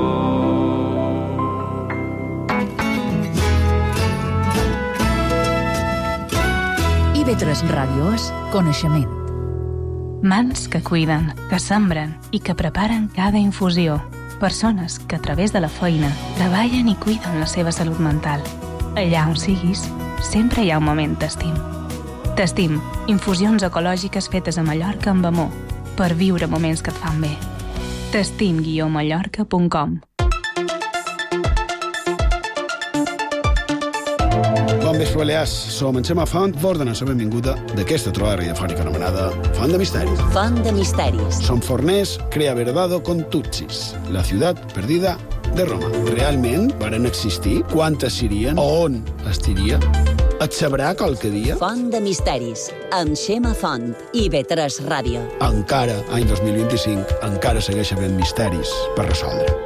I B tres Ràdio és coneixement. Mans que cuiden, que sembren i que preparen cada infusió. Persones que a través de la feina treballen i cuiden la seva salut mental. Allà on siguis, sempre hi ha un moment T'estim. T'estim, infusions ecològiques fetes a Mallorca amb amor, per viure moments que et fan bé. T'estim guió mallorca punt com. Bon vespre, Balears. Som en Xema Font, vos donem la benvinguda d'aquesta trobada radiofònica anomenada Font de Misteris. Font de Misteris. Som forners, crea verdado con Tutsis, la ciutat perdida de Roma. Realment varen existir? Quantes serien? On estiria? Et sabrà qualque dia? Font de Misteris, amb Xema Font i B tres Ràdio. Encara, any dos mil vint-i-cinc, encara segueix havent misteris per resoldre.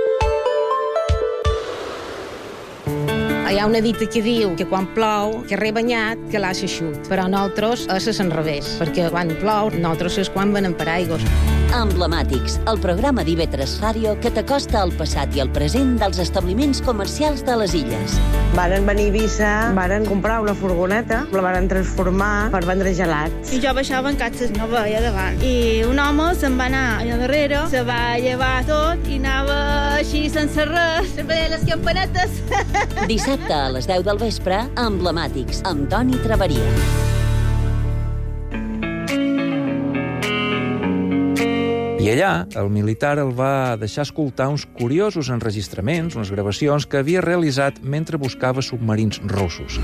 Hi ha una dita que diu que quan plou, que rebanyat, que l'ha xeixut. Però nosaltres és al revés, perquè quan plou, nosaltres és quan venem per aigües. Emblemàtics, el programa d'I B tres Ràdio que t'acosta al passat i al present dels establiments comercials de les illes. Varen venir a Eivissa, varen comprar una furgoneta, la varen transformar per vendre gelats. I jo baixava en catxes, no veia davant. I un home se'n va anar allà darrere, se va llevar tot i anava així sense res, sempre deia les campanetes. Dissabte a les deu del vespre, Emblemàtics, amb Toni Traveria. I allà, el militar el va deixar escoltar uns curiosos enregistraments, unes gravacions que havia realitzat mentre buscava submarins russos.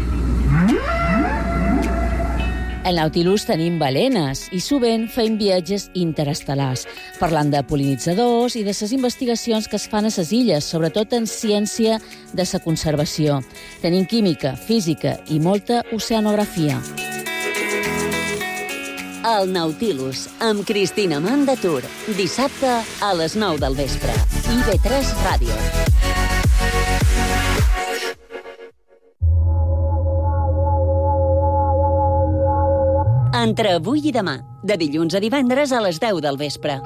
Al Nautilus tenim balenes i sovint fem viatges interestel·lars, parlant de pol·linitzadors i de les investigacions que es fan a les illes, sobretot en ciència de la conservació. Tenim química, física i molta oceanografia. El Nautilus, amb Cristina Mandatur, dissabte a les nou del vespre. I B tres Ràdio. Entre avui i demà, de dilluns a divendres a les deu del vespre.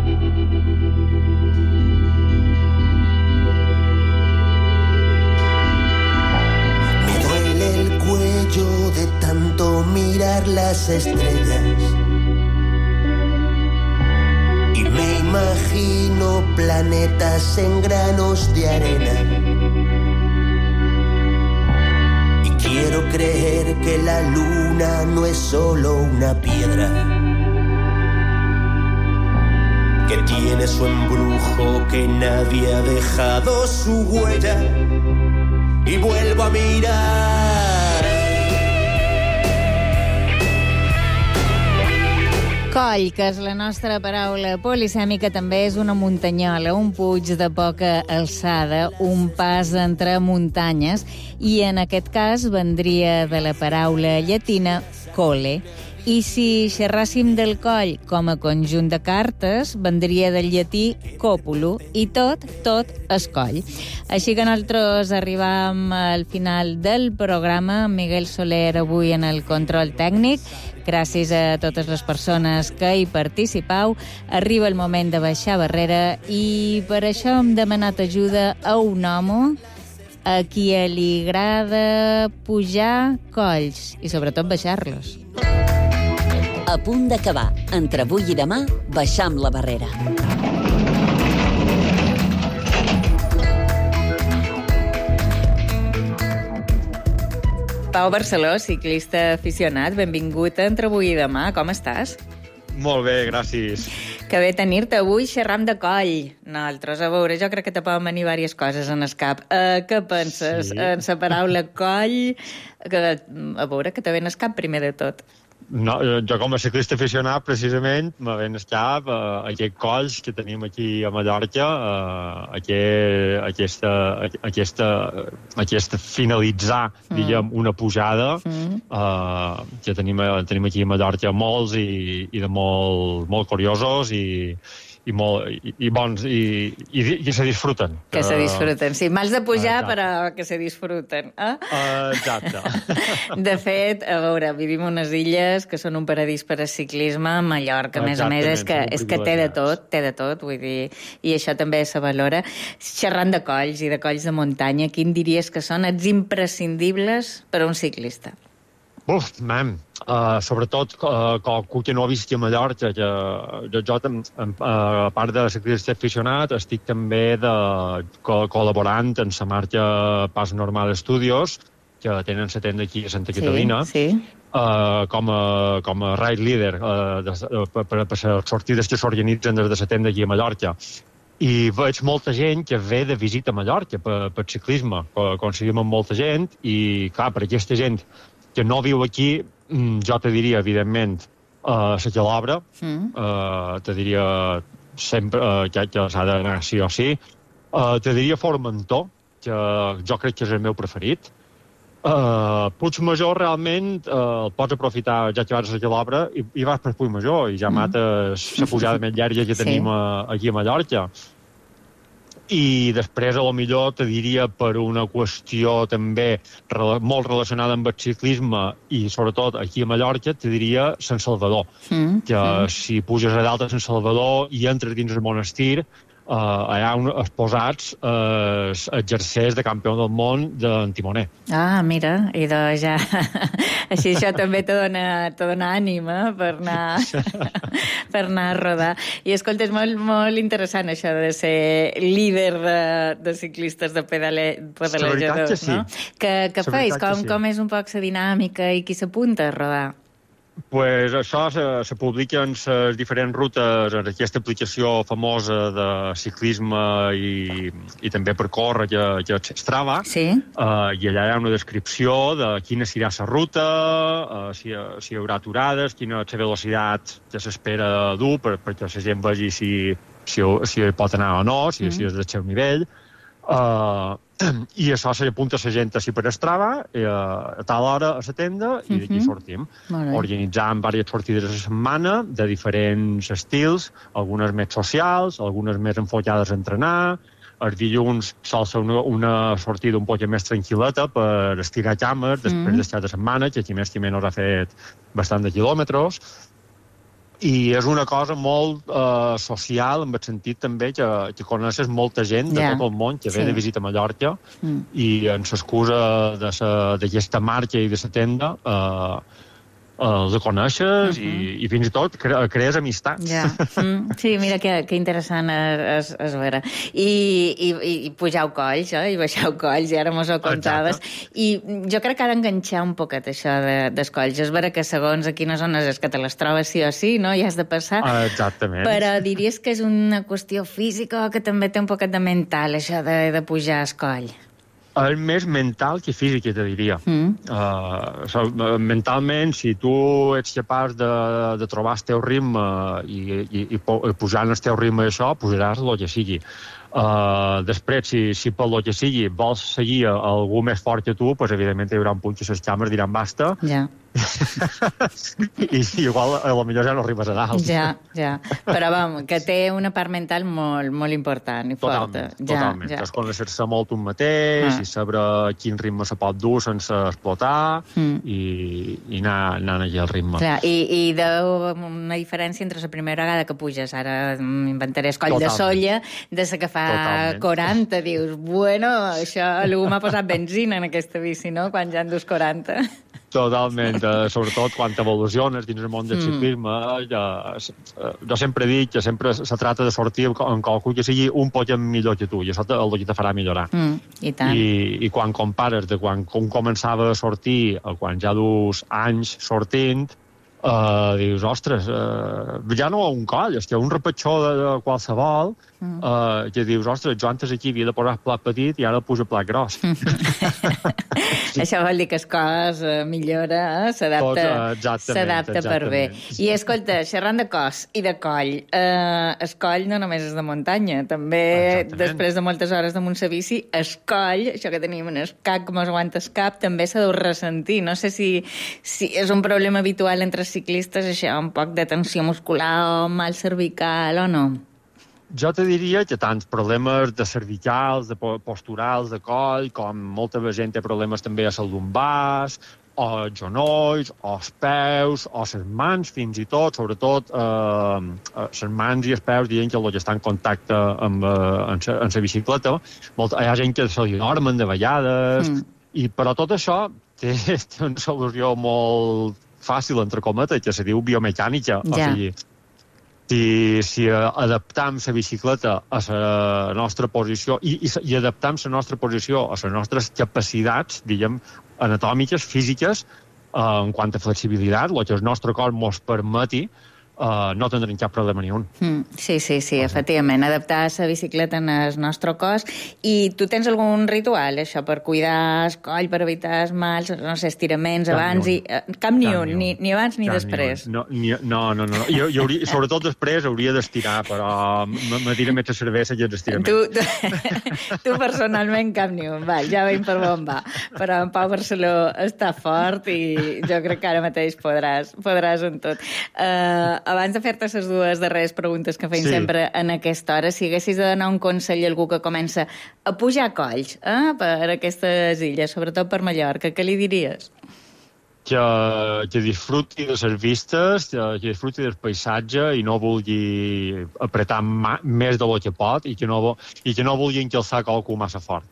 Me duele el cuello de tanto mirar las estrellas y me imagino planetas en granos de arena. Quiero creer que la luna no es solo una piedra, que tiene su embrujo, que nadie ha dejado su huella, y vuelvo a mirar. Coll, que és la nostra paraula polisèmica, també és una muntanyola, un puig de poca alçada, un pas entre muntanyes, i en aquest cas vendria de la paraula llatina cole. I si xerràssim del coll com a conjunt de cartes, vendria del llatí còpulo, i tot, tot és coll. Així que nosaltres arribam al final del programa. Miguel Soler avui en el control tècnic. Gràcies a totes les persones que hi participau. Arriba el moment de baixar barrera i per això hem demanat ajuda a un home a qui li agrada pujar colls i sobretot baixar-los. A punt d'acabar. Entre avui i demà, baixam la barrera. Pau Barceló, ciclista aficionat, benvingut a Entre avui i demà. Com estàs? Molt bé, gràcies. Que bé tenir-te avui xerram de coll. Nosaltres, a veure, jo crec que te poden venir diverses coses en el cap. Uh, què penses sí. en la paraula coll? Que, a veure, que te ve en el cap primer de tot. No, jo com a ciclista aficionat, precisament, me ven el cap uh, aquests colls que tenim aquí a Mallorca, uh, aquest, aquesta, aquesta, aquesta finalitzar, mm. diguem, una pujada, mm. uh, que tenim, tenim aquí a Mallorca molts i, i de molt, molt curiosos i, i, molt, i, i bons, i, i, i se disfruten. Que se disfruten, sí. Mals de pujar, Exacte. però que se disfruten. Eh? Uh, exacte. De fet, a veure, vivim unes illes que són un paradís per a ciclisme. Mallorca, a més a més, és que, és que té de tot, té de tot, vull dir, i això també se valora. Xerrant de colls i de colls de muntanya, quin diries que són els imprescindibles per a un ciclista? Uf, man, uh, sobretot uh, qualcú que no ha vist a Mallorca, que jo, jo tam, uh, a part de ciclista aficionat, estic també de, co col·laborant en la marca Pas Normal Studios, que tenen la tenda aquí a Santa Caterina, sí, sí. Uh, com, a, com a ride leader uh, de, uh, per, per, per les sortides que s'organitzen des de la tenda aquí a Mallorca. I veig molta gent que ve de visita a Mallorca per, per ciclisme, coincidim amb molta gent, i clar, per aquesta gent que no viu aquí, jo te diria, evidentment, uh, la Gelobra, mm. uh, te diria sempre uh, que, que s'ha d'anar sí o sí, uh, te diria Formentor, que jo crec que és el meu preferit. Uh, Puigmajor, realment, uh, el pots aprofitar, ja que vas a la Gelobra, i, i vas per Puigmajor, i ja mm. mates la pujada més llarga que tenim sí. a, aquí a Mallorca. I després, a lo millor, te diria per una qüestió també rela molt relacionada amb el ciclisme i, sobretot, aquí a Mallorca, te diria Sant Salvador. Mm, que mm. si puges a dalt a Sant Salvador i entres dins el monestir, uh, allà on exposats uh, exercers de campió del món d'en Timoner. Ah, mira, i doncs ja... Així això també te dona, te dona ànima per anar, per anar a rodar. I escolta, és molt, molt interessant això de ser líder de, de ciclistes de pedale, pedalejadors, que sí. No? Què que feis? Com, sí. Com és un poc la dinàmica i qui s'apunta a rodar? Pues això se, se publica en les diferents rutes en aquesta aplicació famosa de ciclisme i, i també per córrer que, que és Strava. Sí. Uh, I allà hi ha una descripció de quina serà la ruta, uh, si, si hi haurà aturades, quina és la velocitat que s'espera dur per, perquè la gent vegi si, si, si pot anar o no, si, mm. si és del seu nivell. Uh, i això se apunta la gent així per Strava, eh, a tal hora a la tenda, i d'aquí uh-huh. sortim. Organitzant diverses sortides a la setmana, de diferents estils, algunes més socials, algunes més enfocades a entrenar. Els dilluns sol ser una, una sortida un poc més tranquil·leta per estirar cames, després uh-huh. d'estar de setmana, que aquí més que menys ha fet bastant de quilòmetres. I és una cosa molt uh, social, en el sentit també que, que coneixes molta gent de yeah. tot el món que ve sí. de visita a Mallorca mm. i en l'excusa d'aquesta marca i de la tenda uh, els uh, coneixes uh-huh. i, i fins i tot cre crees amistats. Ja. Mm, sí, mira que, que interessant és, és veure. I, i, i pujau colls, eh? I baixau colls, i ara mos ho contaves. Exacte. I jo crec que ha d'enganxar un poquet això de, dels colls. És vera que segons a quines zones és que te les trobes sí o sí, no? I has de passar. Uh, exactament. Però diries que és una qüestió física o que també té un poquet de mental, això de, de pujar el coll? És més mental que físic, te diria. Mm. Uh, so, mentalment, si tu ets capaç de, de trobar el teu ritme i, i, i pujar en el teu ritme això, pujaràs el que sigui. Uh, després, si, si pel que sigui vols seguir algú més fort que tu, pues, evidentment hi haurà un punt que les càmeres diran basta. Ja. I, i igual a lo millor ja no arribes a dalt. Ja, ja. Però vam, que té una part mental molt, molt important i forta. Totalment, ja, totalment. Ja. Que és conèixer-se molt un mateix ah. i saber quin ritme se pot dur sense explotar mm. i, i anar, anar allà al ritme. Clar, i, i deu una diferència entre la primera vegada que puges, ara inventaré el coll totalment. De Solla, de la que fa totalment. quaranta, dius, bueno, això algú m'ha posat benzina en aquesta bici, no?, quan ja en dus quaranta. Totalment, eh, sobretot quan evoluciones dins el món del ciclisme. Mm. Ja, jo sempre he dit que sempre se trata de sortir amb qualcú que sigui un poc millor que tu, i això és el que te farà millorar. Mm, i tant. I, I quan compares de quan un començava a sortir a quan ja dus anys sortint, Uh, dius, ostres, uh, ja no un coll, és que un repetxó de, de qualsevol, mm. uh, que dius, ostres, jo antes aquí havia de posar plat petit i ara poso plat gros. Això vol dir que el cos uh, millora, eh? s'adapta s'adapta per bé. I escolta, xerrant de cos i de coll, uh, el coll no només és de muntanya, també exactament. Després de moltes hores damunt la bici, el coll, això que tenim en el cap, com es aguanta el cap, també s'ha de ressentir. No sé si, si és un problema habitual entre ciclistes, això, un poc de tensió muscular o mal cervical o no? jo te diria que tants problemes de cervicals, de posturals, de coll, com molta gent té problemes també a les lumbars, o els genolls, o els peus, o les mans, fins i tot, sobretot eh, les mans i els peus, dient que el que està en contacte amb, eh, amb, la, amb la bicicleta. Molt, hi ha gent que se li dormen de vegades, mm. i, però tot això té, té una solució molt fàcil, entre cometes, que se diu biomecànica. Ja. O sigui, si, si adaptam la bicicleta a la nostra posició i, i, i adaptam la nostra posició a les nostres capacitats, diguem, anatòmiques, físiques, eh, en quant a flexibilitat, el que el nostre cos ens permeti, Uh, no tindrem cap problema ni un. Mm, sí, sí, sí, uh-huh. efectivament, adaptar la bicicleta en el nostre cos. I tu tens algun ritual, això, per cuidar el coll, per evitar els mals, no sé, estiraments cap abans i... Uh, cap ni cap un, ni, ni abans ni cap després. Ni no, ni, no, no, no. Jo, jo hauria, sobretot després hauria d'estirar, però me tira més la cervesa que els estiraments. Tu, tu, tu personalment cap ni un, val, ja veiem per on va. Però en Pau Barceló està fort i jo crec que ara mateix podràs, podràs en tot. Uh, abans de fer-te les dues darreres preguntes que feim sí. sempre en aquesta hora, si haguessis de donar un consell a algú que comença a pujar colls eh, per aquestes illes, sobretot per Mallorca, què li diries? Que, que disfruti de les vistes, que, que disfruti del paisatge i no vulgui apretar ma, més de lo que pot i que no, i que no vulgui encalçar qualcú massa fort.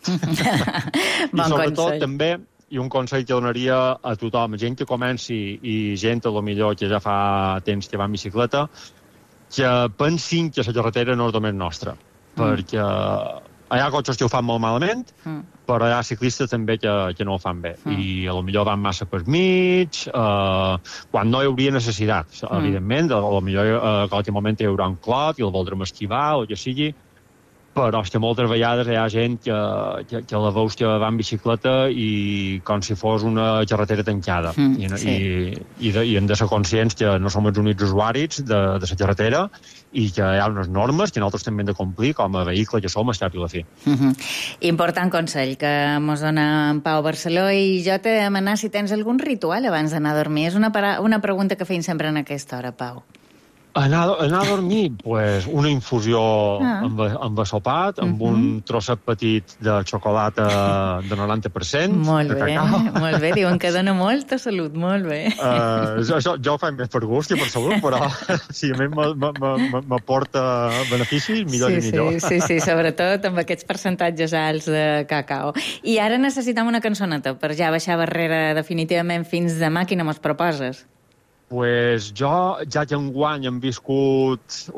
Bon I sobretot consell. també i un consell que donaria a tothom, gent que comenci i gent, a lo millor, que ja fa temps que va en bicicleta, que pensin que la carretera no és només nostra, mm. perquè hi ha cotxes que ho fan molt malament, mm. però hi ha ciclistes també que, que no ho fan bé. Mm. I a lo millor van massa per mig, eh, quan no hi hauria necessitat. Mm. Evidentment, a lo millor eh, a qualsevol moment hi haurà un clot i el voldrem esquivar o el que sigui, però és que moltes vegades hi ha gent que, que, que la veus que va en bicicleta i com si fos una carretera tancada. Mm, I, sí. i, i, de, I hem de ser conscients que no som els únics usuaris de, de la carretera i que hi ha unes normes que nosaltres també hem de complir com a vehicle que som a estar i la fi. Mm -hmm. Important consell que mos dona en Pau Barceló, i jo t'he de demanar si tens algun ritual abans d'anar a dormir. És una, para... una pregunta que feim sempre en aquesta hora, Pau. Anar, anar a dormir, pues, una infusió ah. amb, amb assopat, amb uh -huh. un trosset petit de xocolata de noranta per cent. Molt de bé, cacau. molt bé. Diuen que dona molta salut, molt bé. Uh, jo, jo, jo ho faig més per gust i per salut, però si a mi m'aporta beneficis, millor sí, i millor. Sí, sí, sí, sobretot amb aquests percentatges alts de cacau. I ara necessitem una cançoneta per ja baixar barrera definitivament fins demà. Quina mos proposes? Pues jo, ja que enguany hem viscut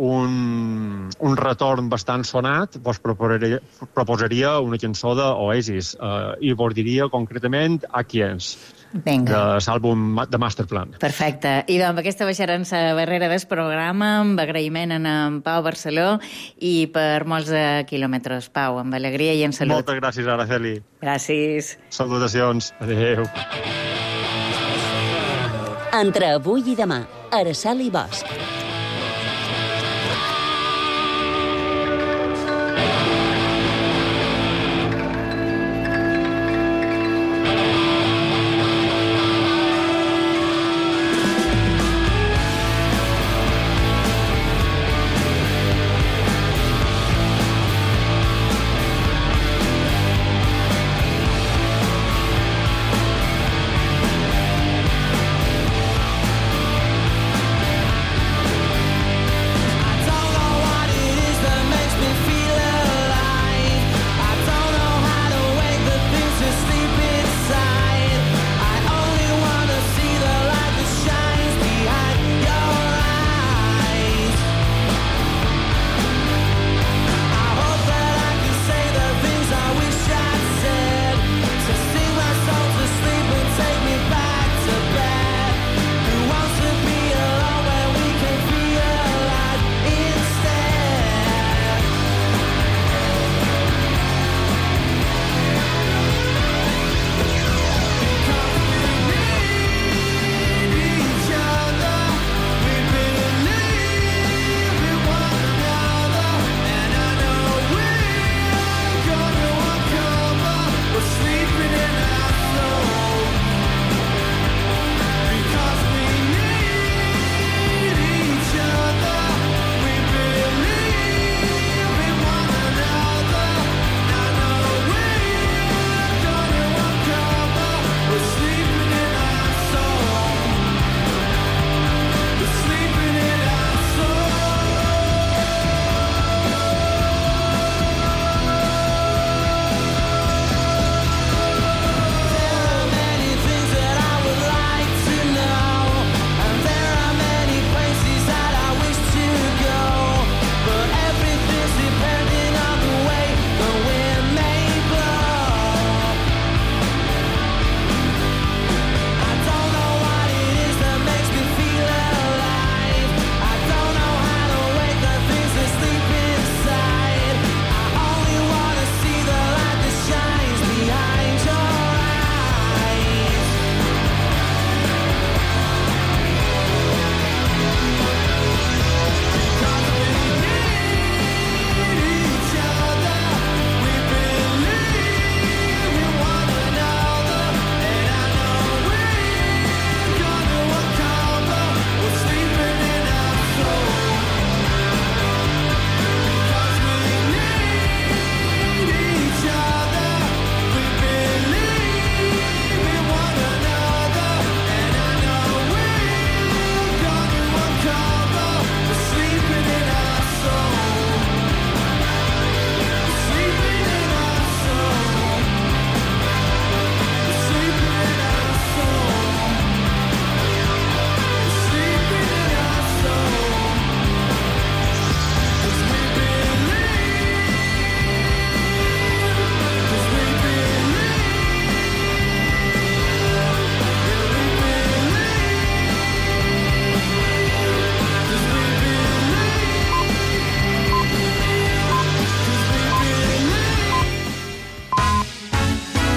un, un retorn bastant sonat, vos proposaria, proposaria una cançó d'Oasis, uh, i vos diria concretament Akiens, de l'àlbum de Masterplan. Perfecte. I doncs aquesta baixarà la barrera del programa, amb agraïment a en Pau Barceló i per molts uh, quilòmetres. Pau, amb alegria i en salut. Moltes gràcies, Araceli. Gràcies. Salutacions. Adéu. Entre avui i demà, Araceli Bosch.